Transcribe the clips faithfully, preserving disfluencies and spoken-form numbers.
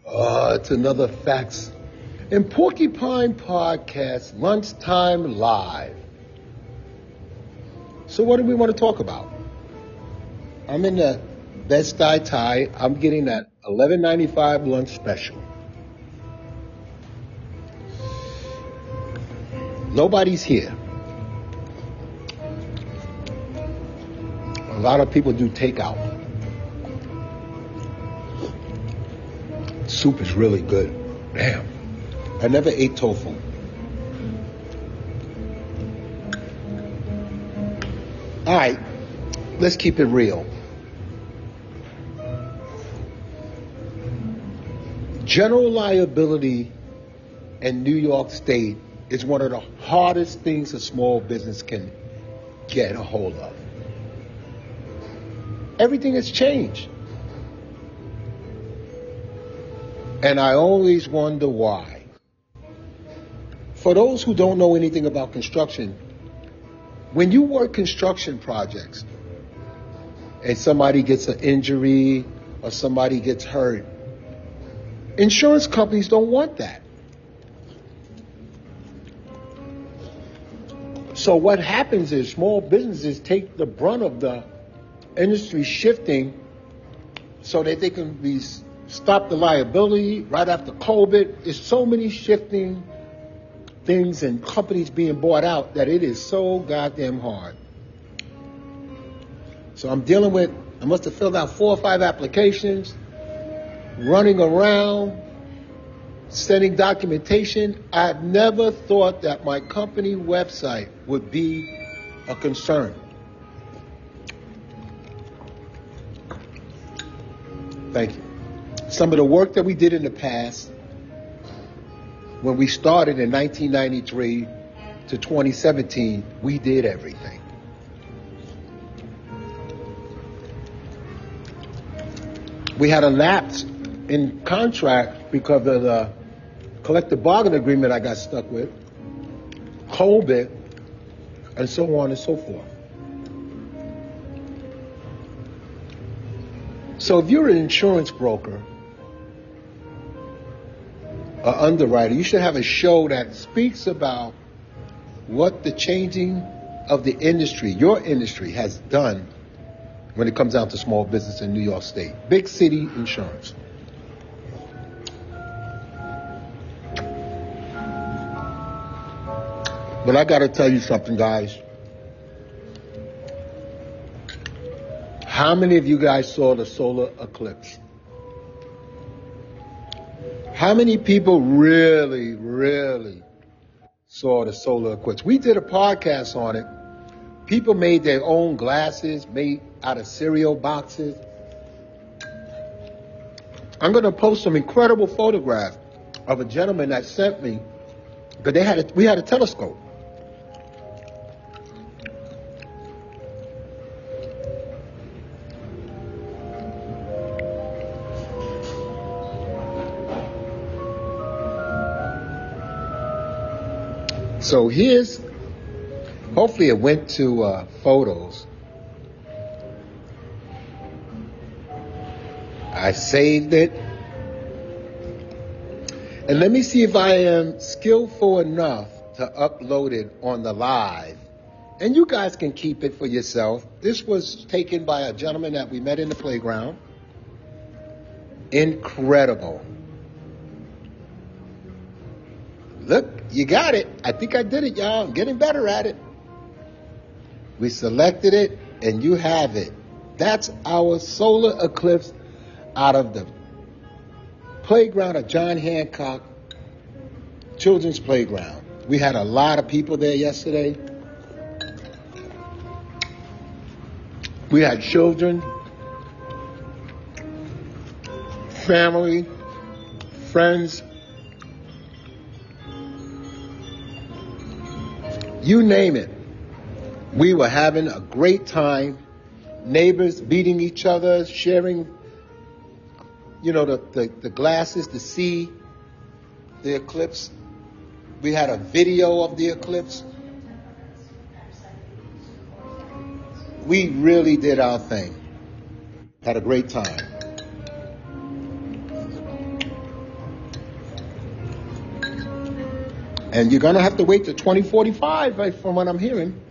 Uh, it's another Facts and Porcupine Podcast, Lunchtime Live. So what do we want to talk about? I'm in the Bed-Stuy tie. I'm getting that eleven ninety-five lunch special. Nobody's here. A lot of people do takeout. Soup is really good. Damn. I never ate tofu. All right, let's keep it real. General liability in New York State is one of the hardest things a small business can get a hold of. Everything has changed. And I always wonder why. For those who don't know anything about construction, when you work construction projects and somebody gets an injury or somebody gets hurt, insurance companies don't want that. So what happens is small businesses take the brunt of the industry shifting so that they can be stop the liability right after COVID. There's so many shifting things and companies being bought out that it is so goddamn hard. So I'm dealing with, I must have filled out four or five applications, running around, sending documentation. I never thought that my company website would be a concern. Thank you. Some of the work that we did in the past, when we started in nineteen ninety-three to twenty seventeen, we did everything. We had a lapse in contract because of the collective bargaining agreement I got stuck with, COVID, and so on and so forth. So if you're an insurance broker, an underwriter, you should have a show that speaks about what the changing of the industry, your industry, has done when it comes down to small business in New York State. Big city insurance. But I got to tell you something, guys. How many of you guys saw the solar eclipse? How many people really, really saw the solar eclipse? We did a podcast on it. People made their own glasses made out of cereal boxes. I'm going to post some incredible photographs of a gentleman that sent me, but they had a, we had a telescope. So here's, hopefully it went to uh, photos. I saved it. And let me see if I am skillful enough to upload it on the live. And you guys can keep it for yourself. This was taken by a gentleman that we met in the playground. Incredible. Look, you got it. I think I did it, y'all. I'm getting better at it. We selected it, and you have it. That's our solar eclipse out of the playground of John Hancock Children's Playground. We had a lot of people there yesterday. We had children, family, friends. You name it. We were having a great time. Neighbors beating each other, sharing, you know, the, the, the glasses to see the eclipse. We had a video of the eclipse. We really did our thing. Had a great time. And you're going to have to wait till twenty forty-five, right, from what I'm hearing.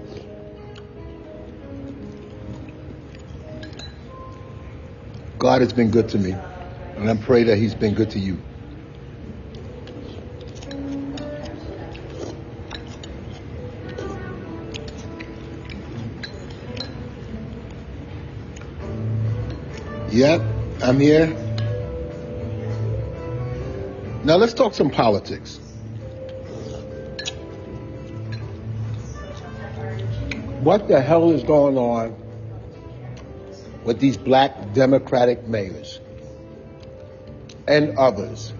God has been good to me, and I pray that he's been good to you. Yep, I'm here. Now let's talk some politics. What the hell is going on with these black Democratic mayors and others?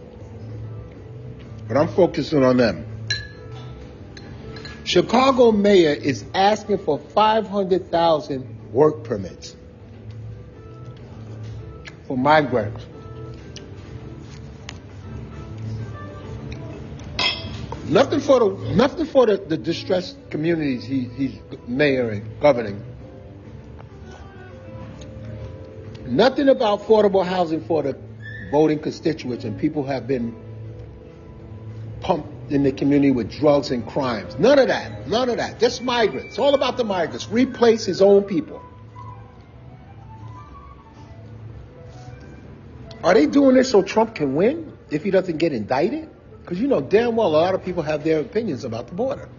But I'm focusing on them. Chicago mayor is asking for five hundred thousand work permits for migrants. Nothing for the nothing for the, the distressed communities he, he's mayoring, governing. Nothing about affordable housing for the voting constituents and people who have been pumped in the community with drugs and crimes. None of that. None of that. Just migrants. All about the migrants. Replace his own people. Are they doing this so Trump can win if he doesn't get indicted? Because you know damn well a lot of people have their opinions about the border.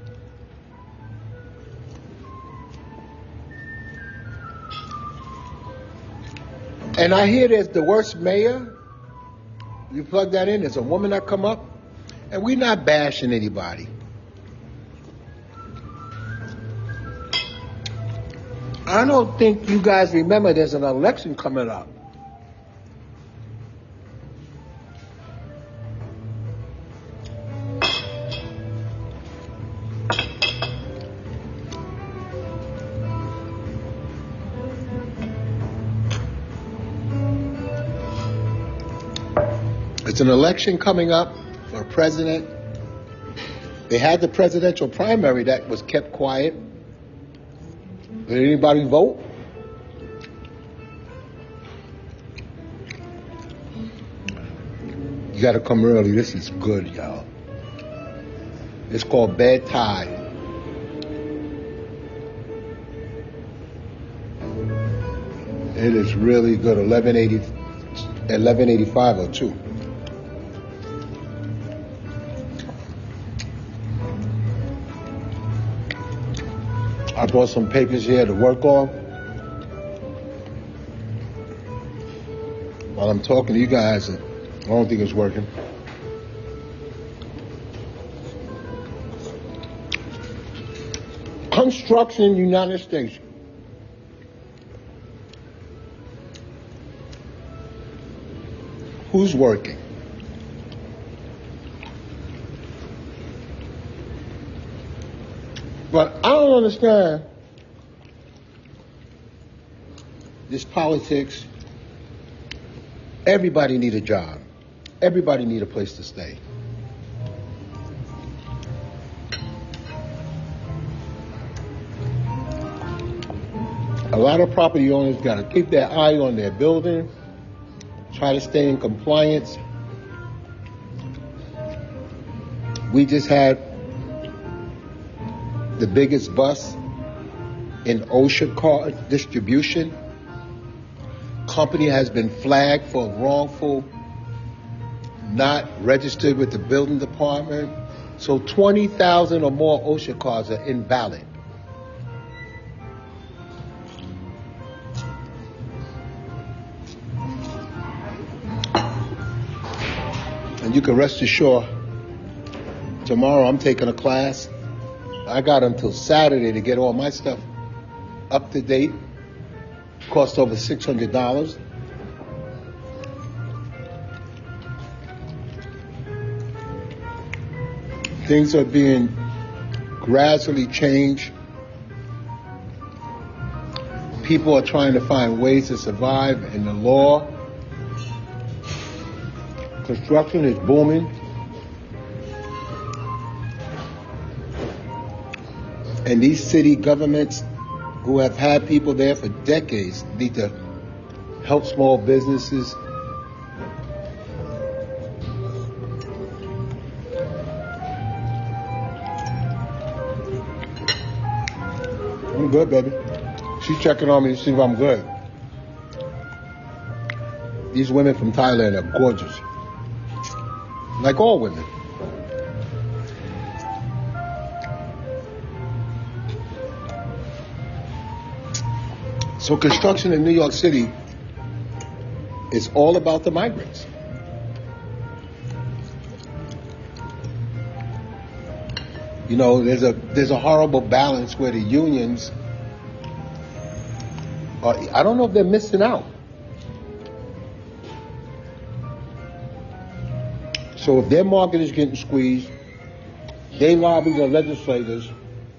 And I hear there's the worst mayor. You plug that in, there's a woman that come up, and we're not bashing anybody. I don't think you guys remember there's an election coming up. It's an election coming up for president. They had the presidential primary that was kept quiet. Did anybody vote? You got to come early. This is good, y'all. It's called Bad Tide. It is really good. eleven eighty, eleven eighty-five oh two. I brought some papers here to work on while I'm talking to you guys. I don't think it's working. Construction, United States. Who's working? But I don't understand this politics. Everybody need a job. Everybody need a place to stay. A lot of property owners got to keep their eye on their building, try to stay in compliance. We just had the biggest bust in OSHA car distribution. Company has been flagged for wrongful, not registered with the building department. So twenty thousand or more OSHA cars are invalid. And you can rest assured, tomorrow I'm taking a class. I got until Saturday to get all my stuff up to date. Cost over six hundred dollars. Things are being gradually changed. People are trying to find ways to survive in the law. Construction is booming. And these city governments who have had people there for decades need to help small businesses. I'm good, baby. She's checking on me to see if I'm good. These women from Thailand are gorgeous. Like all women. So construction in New York City is all about the migrants. You know, there's a there's a horrible balance where the unions are, I don't know if they're missing out. So if their market is getting squeezed, they lobby the legislators.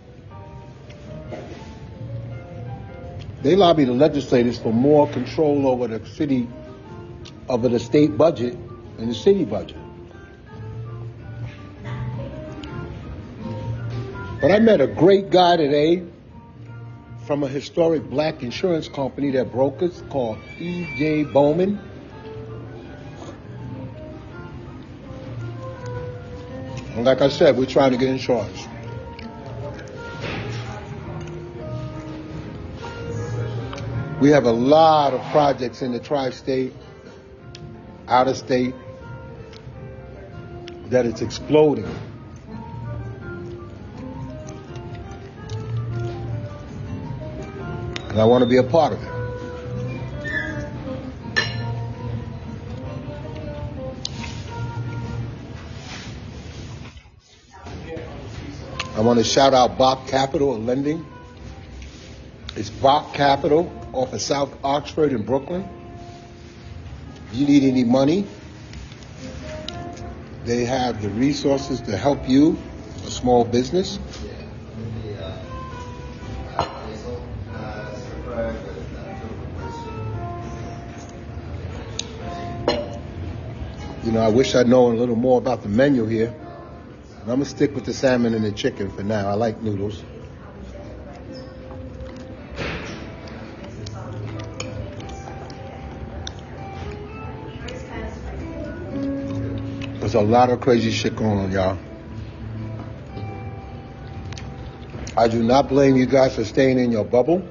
They lobby the legislators for more control over the city, over the state budget and the city budget. But I met a great guy today from a historic black insurance company that brokers called E J Bowman. And like I said, we're trying to get insurance. We have a lot of projects in the tri-state, out of state, that it's exploding. And I want to be a part of it. I want to shout out Bach Capital and Lending. It's Bach Capital off of South Oxford in Brooklyn. If you need any money, they have the resources to help you, a small business. You know, I wish I'd known a little more about the menu here. I'm going to stick with the salmon and the chicken for now. I like noodles. There's a lot of crazy shit going on, y'all. I do not blame you guys for staying in your bubble.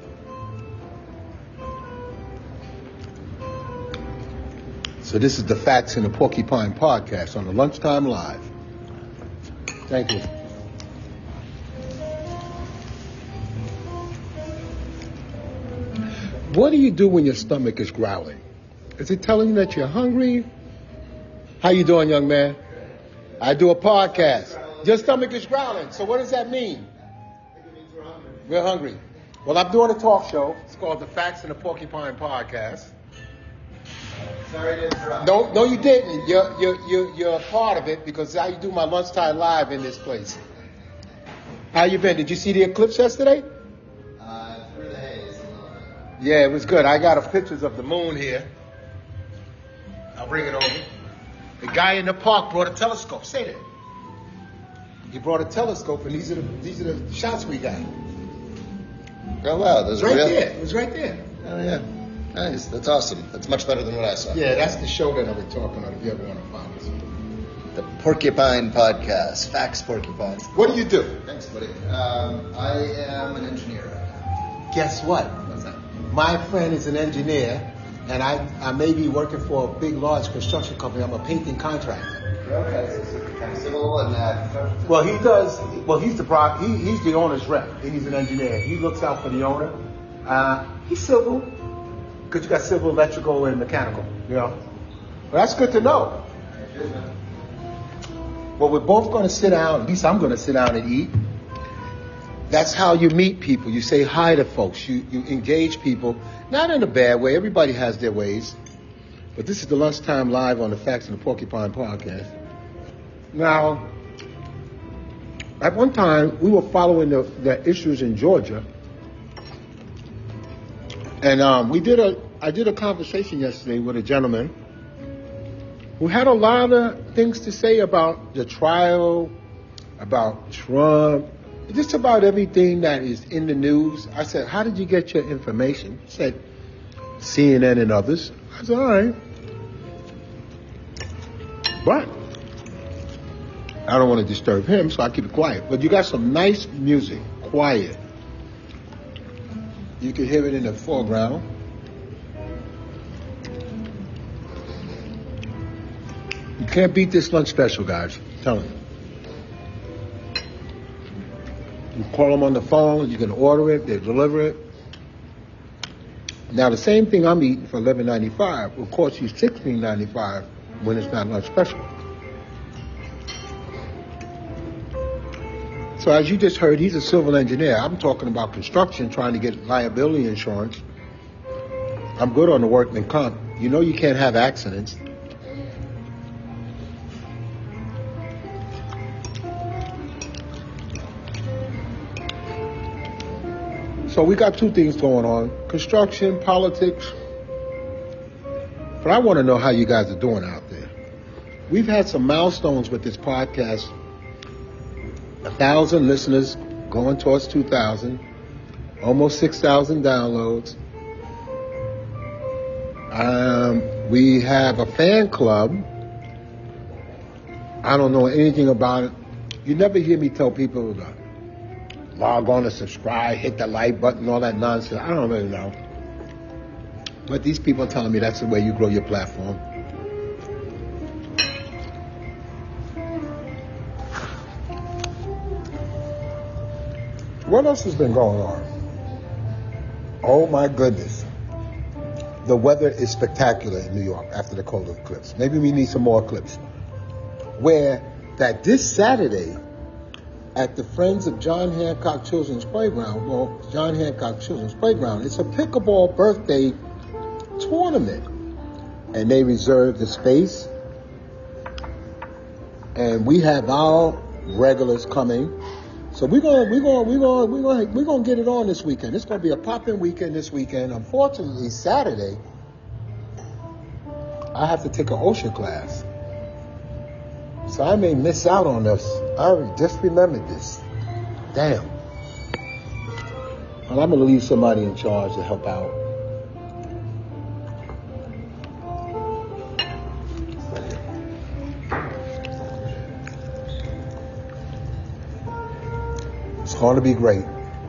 So this is the Facts in the Porcupine Podcast on the Lunchtime Live. Thank you. What do you do when your stomach is growling? Is it telling you that you're hungry? How you doing, young man? I do a podcast. Your stomach is growling. So what does that mean? It means we're hungry. We're hungry. Well, I'm doing a talk show. It's called the Facts in the Porcupine Podcast. Sorry to interrupt. No, no, you didn't. You're, you're, you're, you're a part of it because I do my lunchtime live in this place. How you been? Did you see the eclipse yesterday? Uh, through the haze a little bit. Yeah, it was good. I got a pictures of the moon here. I'll bring it over. The guy in the park brought a telescope. Say that. He brought a telescope, and these are the these are the shots we got. Oh wow, those It's are right real. there. It was right there. Oh yeah, nice. That's awesome. That's much better than what I saw. Yeah, that's the show that I was talking about. If you ever want to follow us. The Porcupine Podcast, Facts Porcupine. What do you do? Thanks, buddy. Um, I am an engineer right now. Guess what? What's that? My friend is an engineer, and I, I may be working for a big, large construction company. I'm a painting contractor. Okay, so kind of civil and uh, Well, he does. Well, he's the pro, he, he's the owner's rep. And he's an engineer. He looks out for the owner. Uh, he's civil, because you got civil, electrical, and mechanical. You know, well, that's good to know. Well, we're both going to sit down. At least I'm going to sit down and eat. That's how you meet people. You say hi to folks. You you engage people, not in a bad way. Everybody has their ways. But this is the Lunchtime Live on the Facts and the Porcupine Podcast. Now, at one time, we were following the, the issues in Georgia. And um, we did a, I did a conversation yesterday with a gentleman who had a lot of things to say about the trial, about Trump, just about everything that is in the news. I said, how did you get your information? He said, C N N and others. I said, all right. But I don't want to disturb him, so I keep it quiet. But you got some nice music, quiet. You can hear it in the foreground. You can't beat this lunch special, guys. I'm telling you. You call them on the phone, you can order it, they deliver it. Now, the same thing I'm eating for eleven ninety-five will cost you sixteen ninety-five when it's not lunch special. So as you just heard, he's a civil engineer. I'm talking about construction, trying to get liability insurance. I'm good on the workman comp. You know you can't have accidents. So we got two things going on, construction, politics. But I want to know how you guys are doing out there. We've had some milestones with this podcast. A thousand listeners going towards two thousand, almost six thousand downloads. Um, we have a fan club. I don't know anything about it. You never hear me tell people to log on and subscribe, hit the like button, all that nonsense. I don't really know. But these people are telling me that's the way you grow your platform. What else has been going on? Oh my goodness. The weather is spectacular in New York after the cold eclipse. Maybe we need some more eclipse. Where that this Saturday at the Friends of John Hancock Children's Playground, well, John Hancock Children's Playground, it's a pickleball birthday tournament. And they reserve the space. And we have our regulars coming. So we're gonna we're gonna we're gonna we're gonna we're gonna get it on this weekend. It's gonna be a popping weekend this weekend. Unfortunately, Saturday, I have to take an ocean class, so I may miss out on this. I just remembered this. Damn. Well, I'm gonna leave somebody in charge to help out. It's going to be great.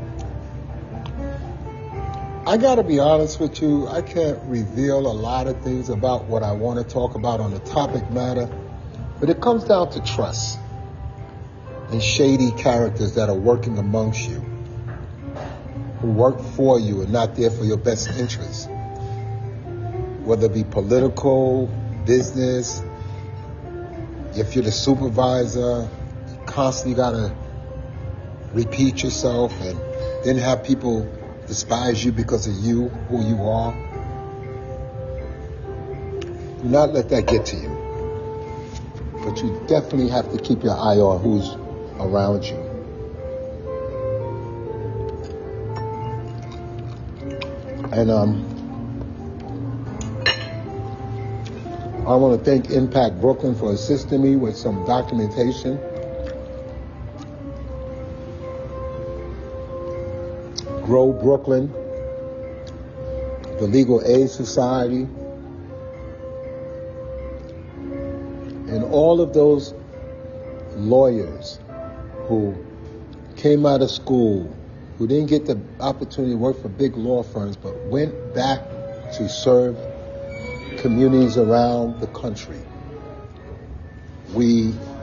I got to be honest with you. I can't reveal a lot of things about what I want to talk about on the topic matter, but it comes down to trust and shady characters that are working amongst you, who work for you and not there for your best interests, whether it be political, business. If you're the supervisor, you constantly got to repeat yourself and then have people despise you because of you, who you are. Do not let that get to you. But you definitely have to keep your eye on who's around you. And um, I want to thank Impact Brooklyn for assisting me with some documentation. Grow Brooklyn, the Legal Aid Society, and all of those lawyers who came out of school, who didn't get the opportunity to work for big law firms, but went back to serve communities around the country. We